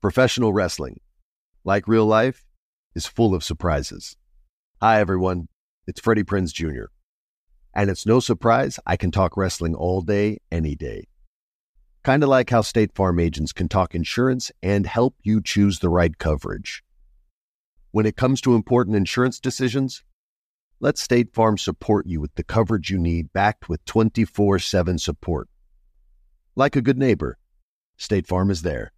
Professional wrestling, like real life, is full of surprises. Hi, everyone. It's Freddie Prinze Jr. And it's no surprise I can talk wrestling all day, any day. Kind of like how State Farm agents can talk insurance and help you choose the right coverage. When it comes to important insurance decisions, let State Farm support you with the coverage you need, backed with 24/7 support. Like a good neighbor, State Farm is there.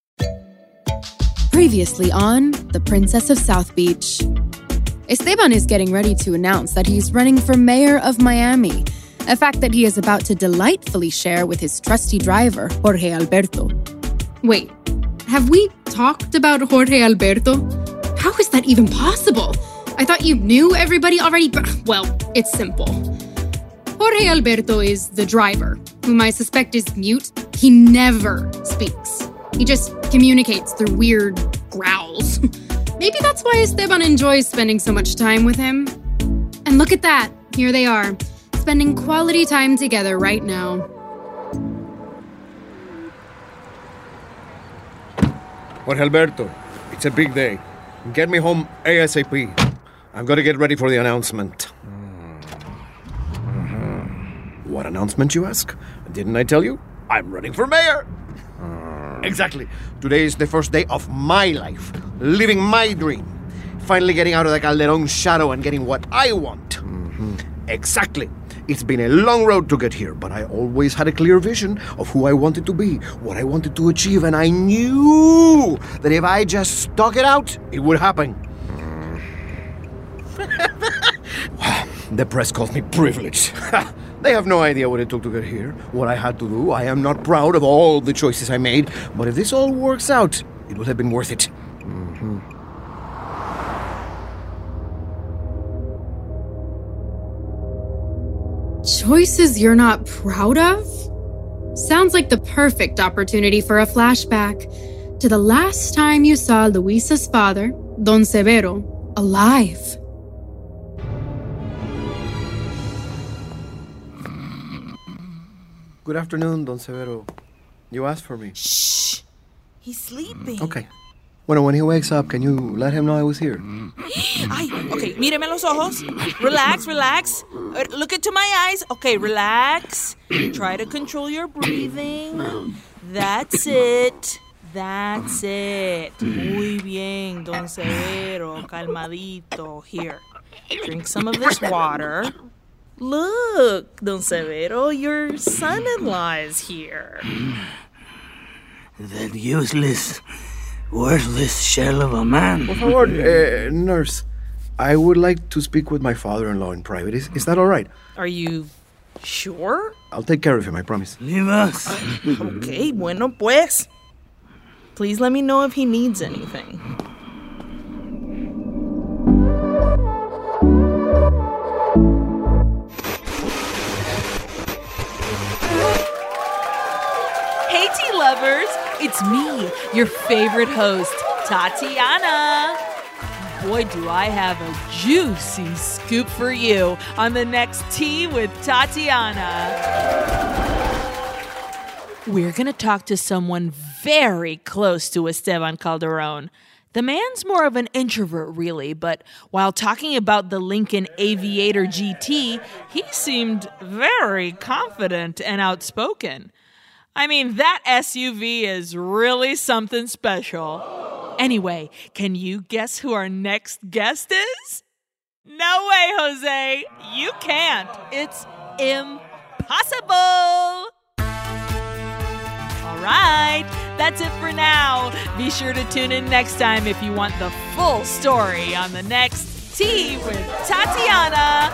Previously on The Princess of South Beach. Esteban is getting ready to announce that he's running for mayor of Miami, a fact that he is about to delightfully share with his trusty driver, Jorge Alberto. Wait, have we talked about Jorge Alberto? How is that even possible? I thought you knew everybody already. Well, it's simple. Jorge Alberto is the driver, whom I suspect is mute. He never speaks. He just communicates through weird growls. Maybe that's why Esteban enjoys spending so much time with him. And look at that. Here they are, spending quality time together right now. Jorge Alberto, it's a big day. Get me home ASAP. I've got to get ready for the announcement. What announcement, you ask? Didn't I tell you? I'm running for mayor. Exactly. Today is the first day of my life, living my dream. Finally getting out of the Calderon shadow and getting what I want. Exactly. It's been a long road to get here, but I always had a clear vision of who I wanted to be, what I wanted to achieve, and I knew that if I just stuck it out, it would happen. The press calls me privileged. They have no idea what it took to get here, what I had to do. I am not proud of all the choices I made, but if this all works out, it will have been worth it. Choices you're not proud of? Sounds like the perfect opportunity for a flashback to the last time you saw Luisa's father, Don Severo, alive. Good afternoon, Don Severo. You asked for me. Shh! He's sleeping. Okay. Bueno, when he wakes up, can you let him know I was here? Ay, okay, míreme los ojos. Relax, relax. Look into my eyes. Okay, relax. Try to control your breathing. That's it. That's it. Muy bien, Don Severo. Calmadito. Here. Drink some of this water. Look, Don Severo, your son-in-law is here. That useless, worthless shell of a man. Por favor, nurse. I would like to speak with my father-in-law in private. Is that all right? Are you sure? I'll take care of him, I promise. Leave us. Okay, bueno pues. Please let me know if he needs anything. Hey, tea lovers! It's me, your favorite host, Tatiana. Boy, do I have a juicy scoop for you on the next Tea with Tatiana. We're going to talk to someone very close to Esteban Calderon. The man's more of an introvert, really, but while talking about the Lincoln Aviator GT, he seemed very confident and outspoken. I mean, that SUV is really something special. Anyway, can you guess who our next guest is? No way, Jose. You can't. It's impossible. All right, that's it for now. Be sure to tune in next time if you want the full story on the next Tea with Tatiana.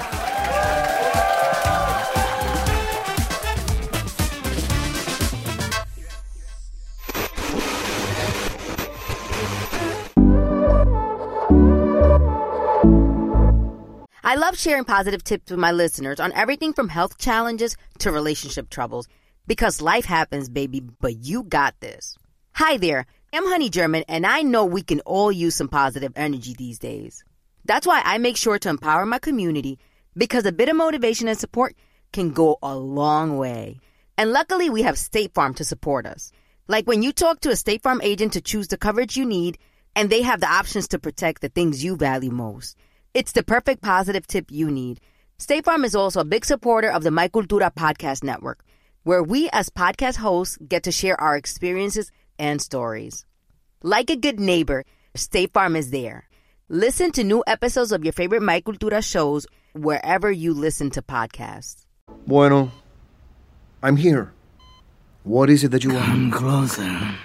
I love sharing positive tips with my listeners on everything from health challenges to relationship troubles. Because life happens, baby, but you got this. Hi there, I'm Honey German, and I know we can all use some positive energy these days. That's why I make sure to empower my community, because a bit of motivation and support can go a long way. And luckily, we have State Farm to support us. Like when you talk to a State Farm agent to choose the coverage you need, and they have the options to protect the things you value most. It's the perfect positive tip you need. State Farm is also a big supporter of the My Cultura podcast network, where we as podcast hosts get to share our experiences and stories. Like a good neighbor, State Farm is there. Listen to new episodes of your favorite My Cultura shows wherever you listen to podcasts. Bueno, I'm here. What is it that you want? Come closer.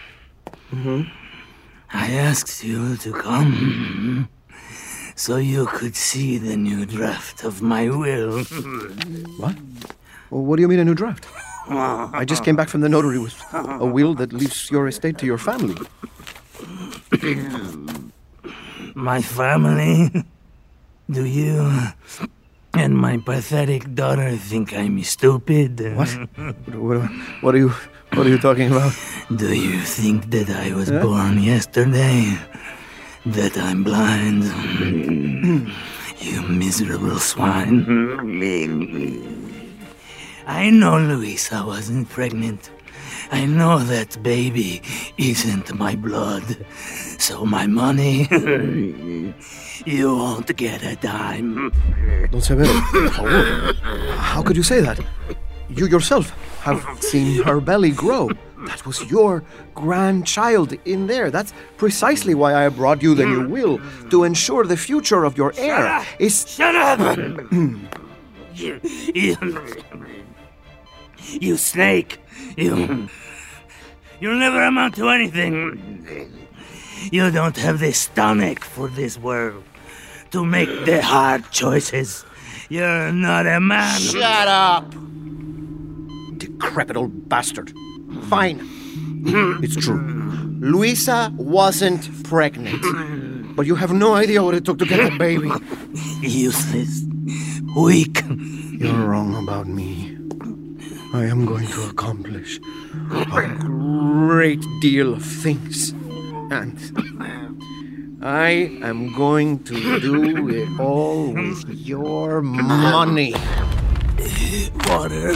I asked you to come so you could see the new draft of my will. What? Well, what do you mean a new draft? I just came back from the notary with a will that leaves your estate to your family. My family? Do you and my pathetic daughter think I'm stupid? What? What are you talking about? Do you think that I was born yesterday? That I'm blind? You miserable swine. I know Luisa wasn't pregnant. I know that baby isn't my blood. So my money, you won't get a dime. Don Severo, por favor. How could you say that? You yourself have seen her belly grow. That was your grandchild in there. That's precisely why I brought you the new will, to ensure the future of your heir. Shut up! You snake! You'll never amount to anything. You don't have the stomach for this world to make the hard choices. You're not a man. Shut up! Decrepit old bastard. Fine. It's true. Luisa wasn't pregnant. But you have no idea what it took to get that baby. Useless. Weak. You're wrong about me. I am going to accomplish a great deal of things. And I am going to do it all with your money. Water.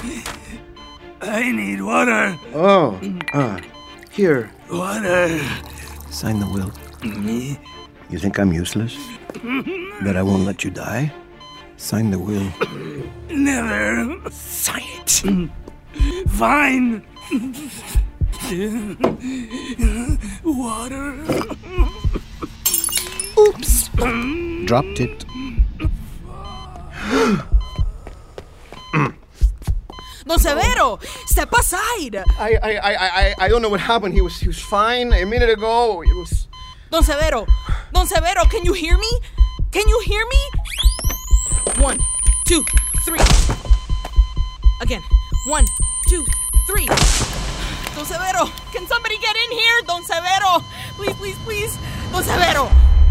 I need water. Oh, here. Water. Sign the will. Me? You think I'm useless? That I won't let you die? Sign the will. Never. Sign it. Fine. Water. Oops. Dropped it. Don Severo, step aside. I don't know what happened. He was fine a minute ago. It was. Don Severo, can you hear me? Can you hear me? 1, 2, 3. Again. 1, 2, 3. Don Severo, can somebody get in here? Don Severo, please. Don Severo.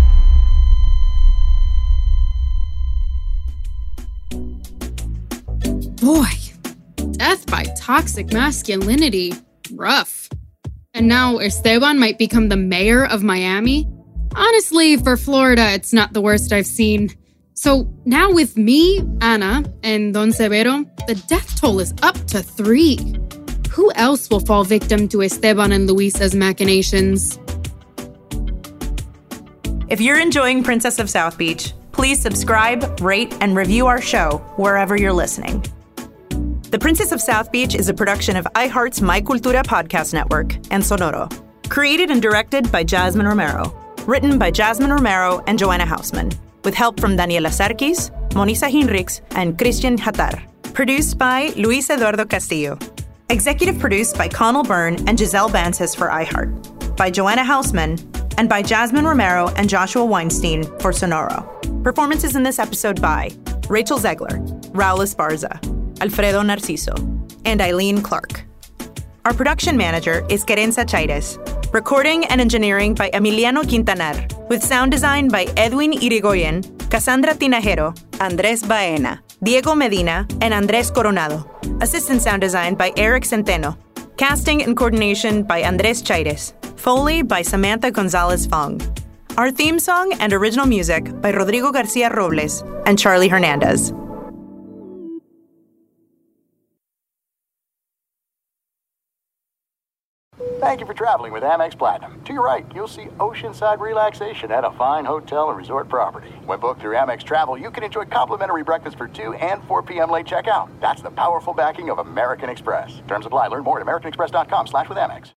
Boy, death by toxic masculinity. Rough. And now Esteban might become the mayor of Miami? Honestly, for Florida, it's not the worst I've seen. So now with me, Ana, and Don Severo, the death toll is up to 3. Who else will fall victim to Esteban and Luisa's machinations? If you're enjoying Princess of South Beach, please subscribe, rate, and review our show wherever you're listening. The Princess of South Beach is a production of iHeart's My Cultura podcast network and Sonoro. Created and directed by Jasmine Romero. Written by Jasmine Romero and Joanna Hausman. With help from Daniela Sarkis, Monisa Hinrichs, and Christian Hatar. Produced by Luis Eduardo Castillo. Executive produced by Connell Byrne and Giselle Bansis for iHeart. By Joanna Hausman, and by Jasmine Romero and Joshua Weinstein for Sonoro. Performances in this episode by Rachel Zegler, Raul Esparza, Alfredo Narciso, and Eileen Clark. Our production manager is Querenza Chaires. Recording and engineering by Emiliano Quintanar, with sound design by Edwin Irigoyen, Cassandra Tinajero, Andres Baena, Diego Medina, and Andres Coronado. Assistant sound design by Eric Centeno. Casting and coordination by Andres Chaires. Foley by Samantha Gonzalez Fong. Our theme song and original music by Rodrigo Garcia Robles and Charlie Hernandez. Thank you for traveling with Amex Platinum. To your right, you'll see oceanside relaxation at a fine hotel and resort property. When booked through Amex Travel, you can enjoy complimentary breakfast for 2 and 4 p.m. late checkout. That's the powerful backing of American Express. Terms apply. Learn more at americanexpress.com/withAmex.